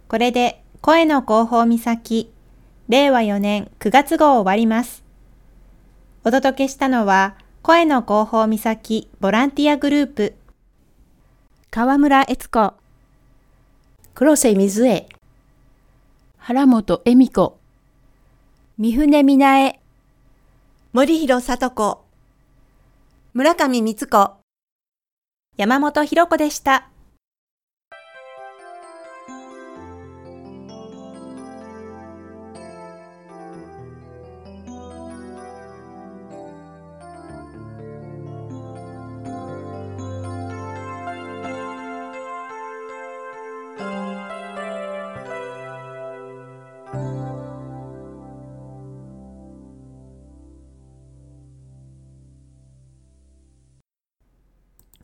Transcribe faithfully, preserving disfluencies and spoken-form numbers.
これで声の広報岬、れいわよねんくがつ号終わります。お届けしたのは、声の広報岬ボランティアグループ、 川村悦子、 黒瀬水江、 原本恵美子、三船美奈森広里子、村上光子、 山本ひろ子でした。